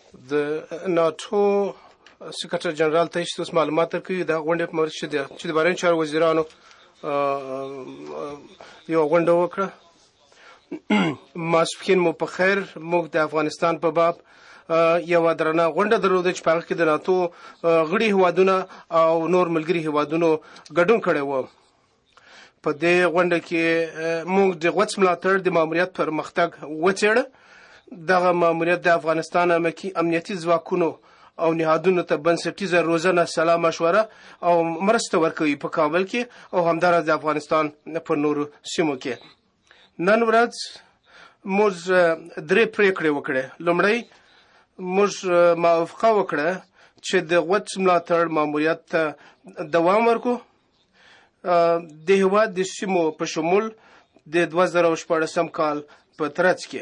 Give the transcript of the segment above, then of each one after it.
د ناتو سکرټر جنرال ته چې معلومات ورکوي د غونډې په مورد چې د بهرنیو چارو وزیرانو یو غونډه وکړه. ماسپښین مو په خیر. موږ د افغانستان په باب یوه درنه غونډه درلوده چې په هغه کې د ناتو غړي هیوادونه او نور ملګري هیوادونو ګډون کړی و. په دې غونډه کې موږ د غوڅ ملاتړ د ماموریت پرمختګ وڅېړه. دغه ماموریت د افغانستان امنیتي ځواکونو او نهادونو ته بنسټیزه روزنه، سلا مشوره او مرسته ورکوي په کابل کې او همداراز د افغانستان په نورو سیمو کې. نن ورځ موږ درې پریکړې وکړې. لومړی موږ موافقه وکړه چې د غوڅ ملاتړ ماموریت ته دوام ورکړو. د هېواد د سیمو په شمول د 2014 کال په ترڅ کې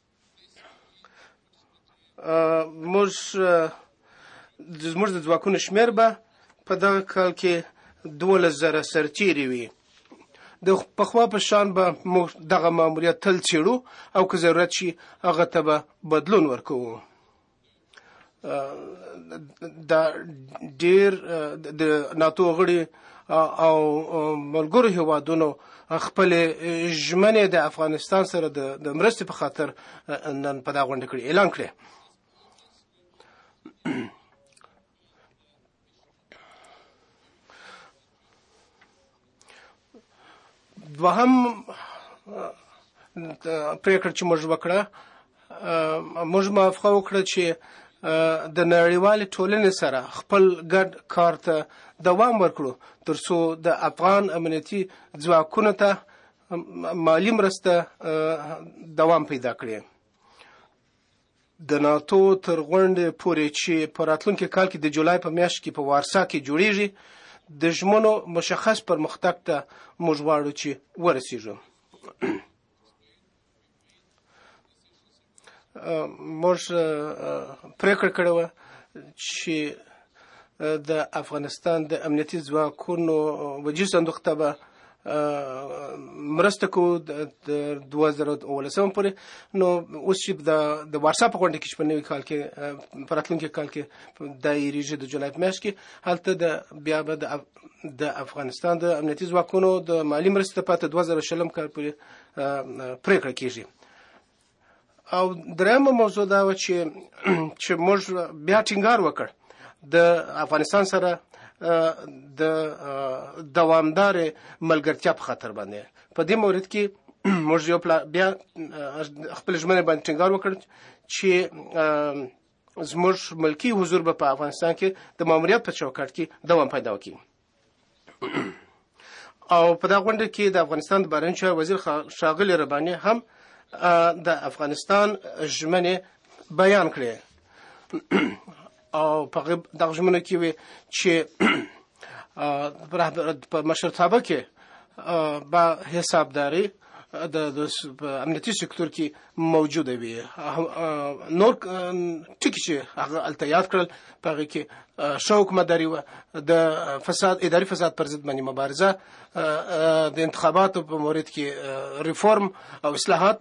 زموږ د ځواکونو شمېر به په دغه کال کې 12,000 سرتیري وي. د پخوا په شان به موږ دغه ماموریت تل څېړو او که ضرورت شي هغه ته به بدلون ورکوو. دا ډېر د ناتو غړي او ملګرو هیوادونو خپلې ژمنې د افغانستان سره د مرستې په خاطر نن په دغه غونډه کې اعلان کړې. دوهم پریکړه چې موږ وکړه، موږ موافقه وکړه چې د نړیوالې ټولنې سره خپل ګډ کار ته دوام ورکړو تر څو د افغان امنیتي ځواکونو ته مالی مرسته دوام پیدا کړي. د ناتو تر غونډې پورې چې په راتلونکي کال کې د جولای په میاشت کې په وارسا کې جوړیږي، د ژمنو مشخص پرمختګ ته موږ غواړو چې ورسیږو. موږ پریکړه کړې وه چې د افغانستان د امنیتي ځواکونو وجیز صندوق ته به مرسته کوو د 2019 پورې. نو اوس چې د وارسا په غونډه کې چې په نوي کال کې په راتلونکي کال کې دایریږي د جولای په میاشت کې، هلته بیا به د افغانستان د امنیتي ځواکونو د مالی مرستې پاته 2020 کال پورې پریکړه کېږي. او درېیمه موضوع دا وه چې موږ بیا ټینګار وکړ د افغانستان سره د دوامدارې ملګرتیا په خاطر باندې. په دې مورد کې موږ بیا خپل ژمنې باندې ټینګار وکړ چې زموږ ملکي حضور به په افغانستان کې د ماموریت په چوکاټ کې دوام پیدا وکړي. او په دغه غونډه کې د افغانستان د بهرنیو چارو وزیر ښاغلی رباني هم د افغانستان ژمنې بیان کړې. او په دغه ژمنو کې وي چې په مشرتابه کې به حسابداري د امنیتي سکتور کې موجوده وي. نور ټکي چې هغه هلته یاد کړل په هغې کې ښه حکومتداري وه، د اداري فساد پر ضد باندې مبارزه، د انتخاباتو په مورد کې ریفورم او اصلاحات،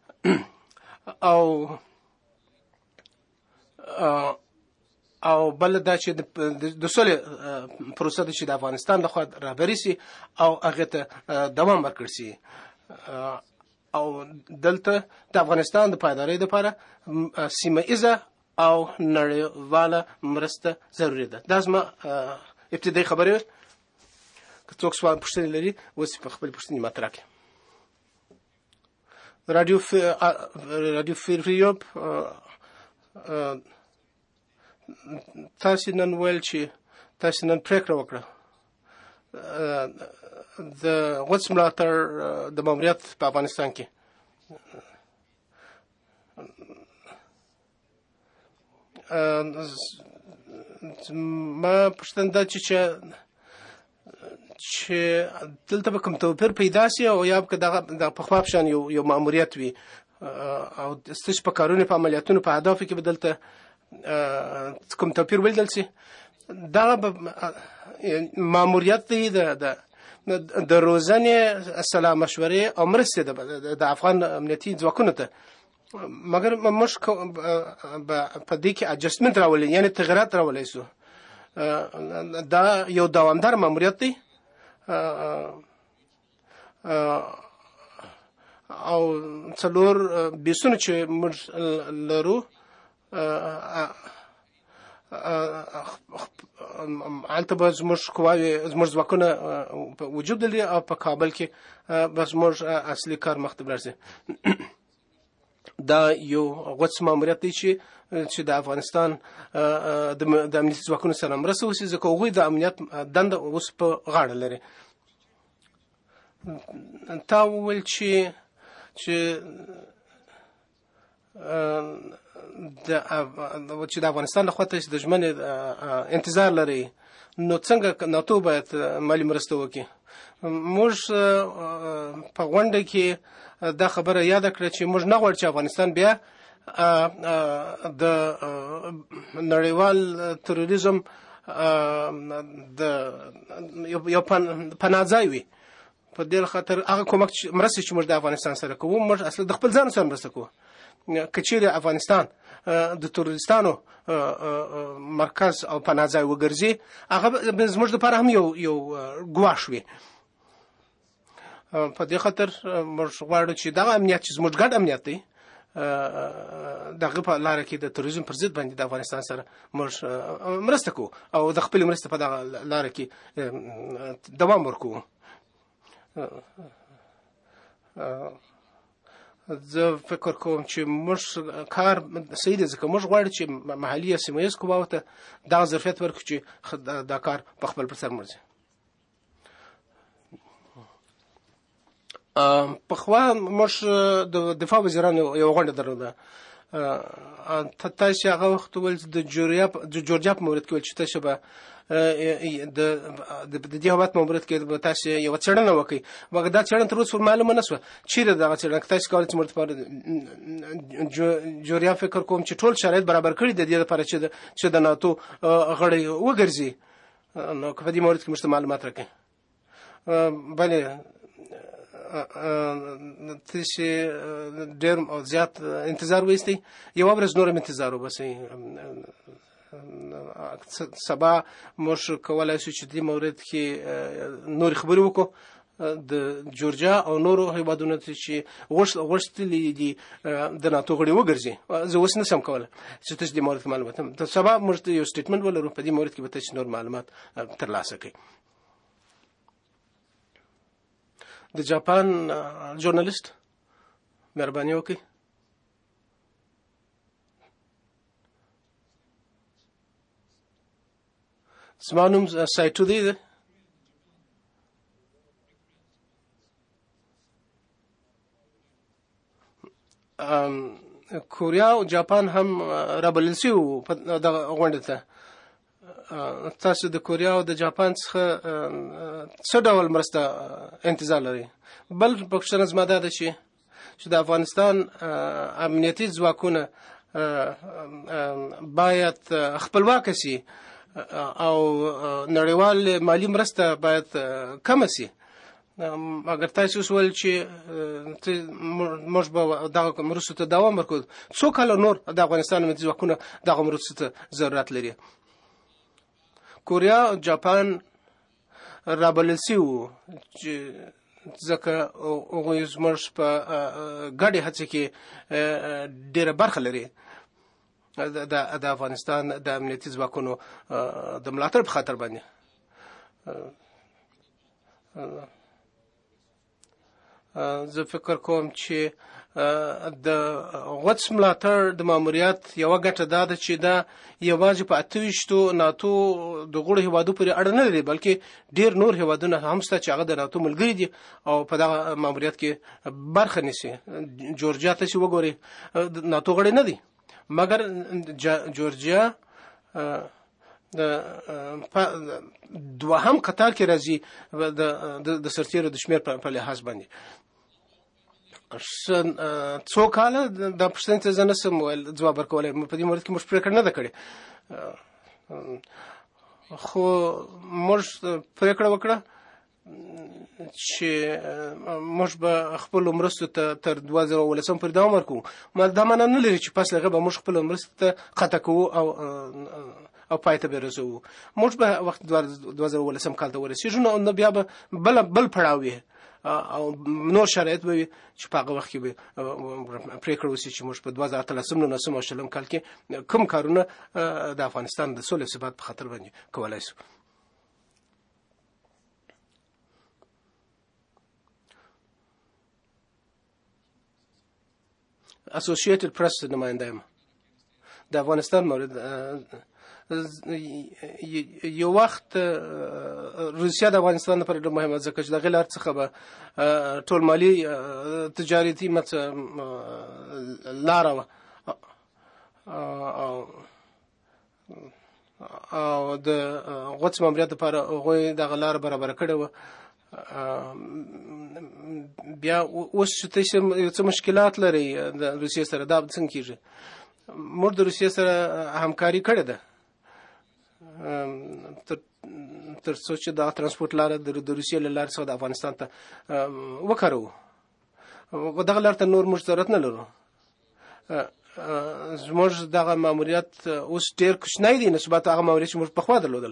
او بل دا چې د سولې پروسه ده چې د افغانستان لخوا رهبري سي او هغې ته دوام ورکړل سي. او دلته د افغانستان د پایدارۍ لپاره سیمه ایزه او نړیواله مرسته ضروري ده. دا زما ابتدایي خبرې وې. که څوک سوال پوښتنې لري اوس په خپلې پوښتنې مطرح کړي. رادیو فریوب تاسې نن ویل چې تاسې نن پریکړه وکړه د غوڅ ملاتړ د ماموریت په افغانستان کې. ما پوښتنه دا چې دلته به کوم توپیر پیدا سي او یا که دغه پخوا په شان یو ماموریت وي او ستاسو په کارونو په عملیاتونو په اهدافو کې به دلته کوم توپیر ولیدل سي. دغه ماموریت دی د روزنې، سلا مشورې او مرستې د افغان امنیتي ځواکونو ته مګر موږ په دې کې اډجستمنت راولي، یعنی تغیرات راولای سو. دا یو دوامدار ماموریت دی او څلور بیسونه چې موږ لرو هلته به زموږ قواوې زموږ ځواکونه وجود لري او په کابل کې به زموږ اصلي کار مخ ته ورځي. دا یو غوڅ ماموریت دی چې د افغانستان د امنیتي ځواکونو سره مرسته وشي، ځکه هغوی د امنیت دنده اوس په غاړه لري. تا وویل چې د افغانستان له خوا تاسې د ژمنې انتظار لرئ، نو څنګه ناتو باید مالي مرسته وکړي؟ موږ په غونډه کې دا خبره یاده کړه چې موږ نه غواړو چې افغانستان بیا د نړیوال تروریزم د یو پناه ځای وي. په دې خاطر هغه کومک مرسته چې موږ د افغانستان سره کوو، موږ اصلا د خپل ځان سره مرسته کوو. که چیرې افغانستان د تروریستانو مرکز او پناه ځای وګرځي، هغه زموږ لپاره هم یو ګواښ وي. په دې خاطر موږ غواړو چې دغه امنیت چې زموږ ګډ امنیت دی، دغه په لاره کې د تروریزم پر ضد باندې د افغانستان سره موږ مرسته کوو او د خپل مرسته په دغه لاره کې دوام ورکوو. زه فکر کوم چې موږ کار صحیح دی، ځکه موږ غواړو چې محلي یا سیمه ییز قواو ته دغه ظرفیت ورکړو چې دا کار په خپل پر سر مرځي. پخوا موږ د دفاع وزیرانو یو غونډه درلوده. تاسې هغه وخت ویل د جورجیا په مورد کې ویل چې تاسې به د دې هیواد په مورد کې به تاسې یوه څېړنه وکړئ، مګر دا څېړنه تر اوسه معلومه نه شوه چیرې دغه څېړنه تاسې کولی چې موږ لپاره جورجیا فکر کوم چې ټول شرایط برابر کړي د دې لپاره چې د ناتو غړی وګرځي. نو که په دې مورد کې موږ ته معلومات راکړئ. بلې تاسې ډېر او زیات انتظار وایستئ، یوه ورځ نور هم انتظار وباسئ. سبا موږ کولی شو چې دې مورد کې نورې خبرې وکړو د جورجیا او نورو هیوادونو ته چې غوښتلي دي د ناتو غړي وګرځي. زه اوس نشم کولی چې تاسو دې مورد کې معلومات هم سبا موږ یو سټیټمنټ ولرو، په دې مورد کې به تاسو نور معلومات ترلاسه کړئ. د جاپان ژورنالیست مهرباني وکړئ. زما نوم سایټو دی. کوریا او جاپان هم رابلل شوي وو په دغه غونډې ته. تاسو د کوریا او د جاپان څخه څه ډول مرسته انتظار لرئ؟ بل پوښتنه زما دا ده چې د افغانستان امنیتي ځواکونه باید خپلواکه سي او نړیوال مالی مرسته باید کمه سي. اگر تاسو وسول چې موږ به دغه مرستو ته دوام ورکړو، څو کاله نور د افغانستان امنیتي ځواکونه دغه مرستو ته ضرورت لري. کوریا او جاپان رابلل شوي وو چې ځکه هغوی زموږ په ګډې هڅې کې ډېره برخه لري د افغانستان د امنیتي ځواکونو د ملاتړ په خاطر باندې. زه فکر کوم چې د غوڅ ملاتړ د ماموریت یوه ګټه دا ده چې دا یوازې په 28 ناتو د غړو هیوادو پورې اړه نه لري، بلکې ډېر نور هیوادونه هم شته چې هغه د ناتو ملګري دي او په دغه ماموریت کې برخه نیسي. جورجیا تاسې وګورئ ناتو غړی نه دی، مګر جورجیا دوهم قطار کې راځي د سرتیرو د شمېر په لحاظ باندې. څو کاله دا پوښتنې ته زه نشم ځواب ورکولی، په دې مورد کې موږ پرېکړه نه ده کړې، خو موږ پرېکړه وکړه چې موږ به خپل مرستو ته تر 2018 پورې دوام ورکوو. دا معنی نه لري چې پس هغه به موږ خپل مرستو ته قطع کوو او پای ته به رسوو. موږ به وخت 2018 کال ته ورسېږو نو بیا به بل پړاو وي او نور شرایط به وي چې په هغه وخت کې به پرېکړه وشي چې موږ په 2013 او 2019 کال کې کوم کارونه د افغانستان د سولې ثبات په خاطر باندې کولای شو. اسوسییټډ پریس نماینده یم. د افغانستان مورد یو وخت روسیا د افغانستان لپاره ډېر مهمه ځکه چې د هغې لارې څخه به ټول مالي تجارتي لاره وه او د غوڅ ماموریت لپاره هغوی دغه لاره برابره کړې وه. بیا اوس چې تاسو یو څه مشکلات لرئ د روسیې سره، دا څنګه کېږي؟ موږ د روسیې سره همکاري کړې ده تر څو چې دا ترانسپورت لاره د روسیې له لارې څخه د افغانستان ته وکاروو. دغه لار ته نور موږ ضرورت نه لرو. زموږ دغه ماموریت اوس ډېر کوچنی دی نسبت هغه ماموریت چې موږ پخوا درلودل.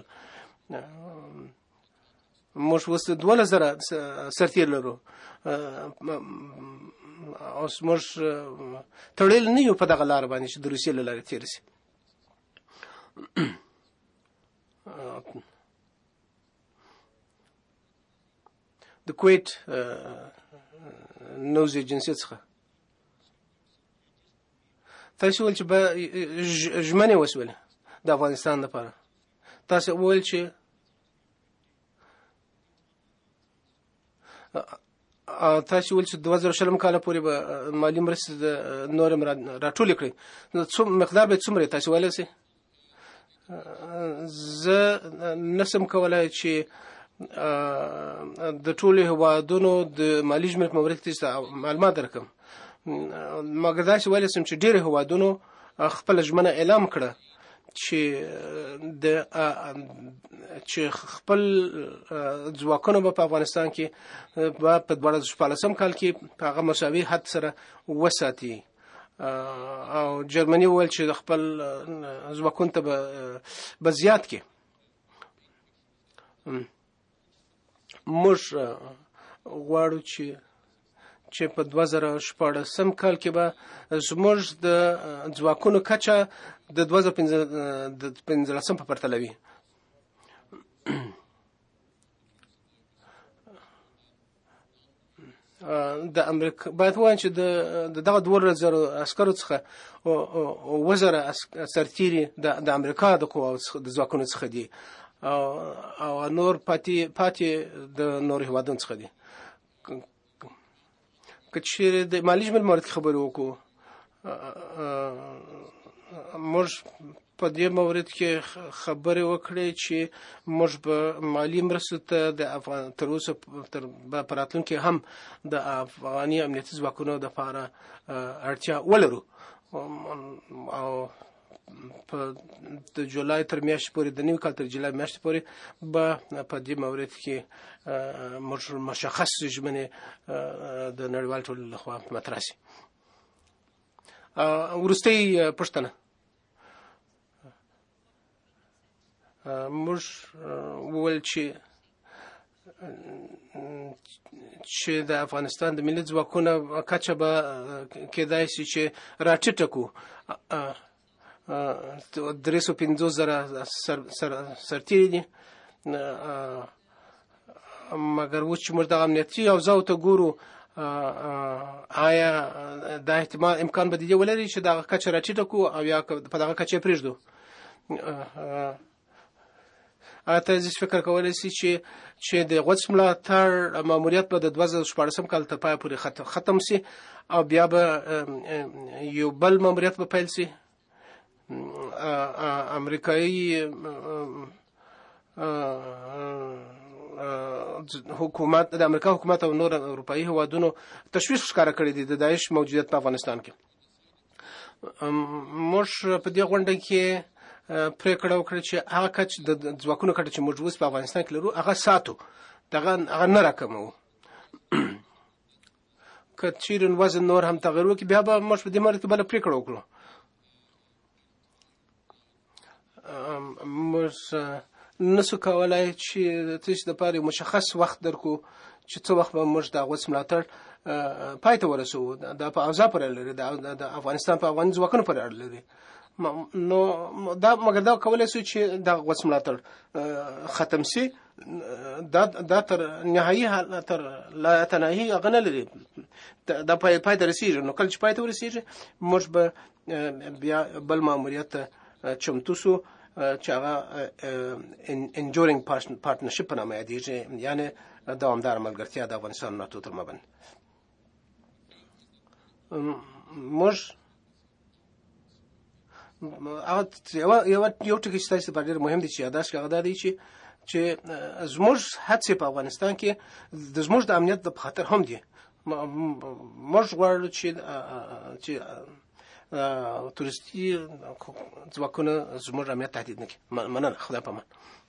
موږ اوس 12,000 سرتیر لرو. اوس موږ تړل نه یو په دغه لار باندې چې د روسیې له لارې تېر شي. د کویت نوز ایجنسي څخه تاسو ویل چې به ژمنې وشولې د افغانستان لپاره. تاسو ویل چې د 2020 کال پورې به مالي مرستې نور راټولې کړئ. مقدار به څومره تاسو ویلی شئ؟ زه نسم کولای چې د ټولو هېوادونو د مالي ژمنې په مورد کې معلومات درکړم، مګر داسې ویلی شم چې ډېرو هېوادونو خپله ژمنه اعلان کړه چې خپل ځواکونه به په افغانستان کې په 2014 کال کې په هغه مساوي حد سره وساتي. او جرمني وویل چې خپل ځواکونو ته به زیات کړي. موږ غواړو چې په 2014 کال کې به زموږ د ځواکونو کچه د 2015 په پرتله وي. د امریکا باید وایم چې دغه 12,000 عسکرو څخه 1000 سرتیري د امریکا د قواو د ځواکونو څخه دي او نور پاتې د نور هېوادونو څخه دي. که چېرې د مالي ژمنې مورد کې خبرې وکړو، موږ په دې مورد کې خبرې وکړې چې موږ به مالي مرستو ته تر اوسه په راتلونکي هم د افغاني امنیتي ځواکونو دپاره اړتیا ولرو. او د جولای تر میاشتې پورې، د نوي کال تر جولای میاشتې پورې به په دې مورد کې موږ مشخص ژمنې د نړیوال ټولنې لخوا مطرح شي. وروستۍ پوښتنه، موږ وویل چې د افغانستان د ملي ځواکونو کچه به کېدای شي چې راټیټه کړو. 350,000 سرتیري دي، مګر اوس چې موږ دغه امنیتي اوضاعو ته ګورو، آیا دا امکان به د دې ولري چې دغه کچه راټیټه کړو او یا په دغه کچه یې پرېږدو؟ آیا تاسو فکر کولی شئ چې د غوڅ ملاتړ ماموریت به د 2014 کال تر پایه پورې ختم شي او بیا به یو بل ماموریت به پیل شي؟ امریکایي حکومت، د امریکا حکومت او نور اروپایي هیوادونو تشویش ښکاره کړی دی د داعش موجودیت په افغانستان کې. موږ په دې غونډه کې پرېکړه وکړه چې هغه کچ د ځواکونو کچه چې موږ اوس په افغانستان کې لرو هغه ساتو. هغه نه راکمو. که چیرې وزن نور هم تغیر وکړي بیا به موږ په دې مورد کې بله پرېکړه وکړو. موږ نسو کولای چې د تاسو لپاره مشخص وخت درکو چې څه وخت به موږ د هغوی ملاتړ پای ته ورسوو. دا په اوضاع پورې اړه لري، د افغانستان په افغاني ځواکونو پورې اړه لري. نو دا مګر دا کولی شو چې د هغوی ملاتړ ختم سي. دا تر نهایي تر لا تناهي هغه نه لري، دا پای ته رسېږي. نو کله چې پای ته ورسېږي موږ به بیا بل ماموریت ته چمتو سو چې هغه enduring partnership په نامه یادېږي، یعنې دوامداره ملګرتیا د افغانستان او ناتو تر مابین. موږ یو ټکی چې تاسو لپاره ډېر مهم دی چې یاداښت کړئ، هغه دا دی چې زموږ هڅې په افغانستان کې د زموږ د امنیت د خاطر هم دي. موږ غواړو چې تورستي ځواکونه زموږ امنیت تهدید نه کړي. مننه، خدای پامان.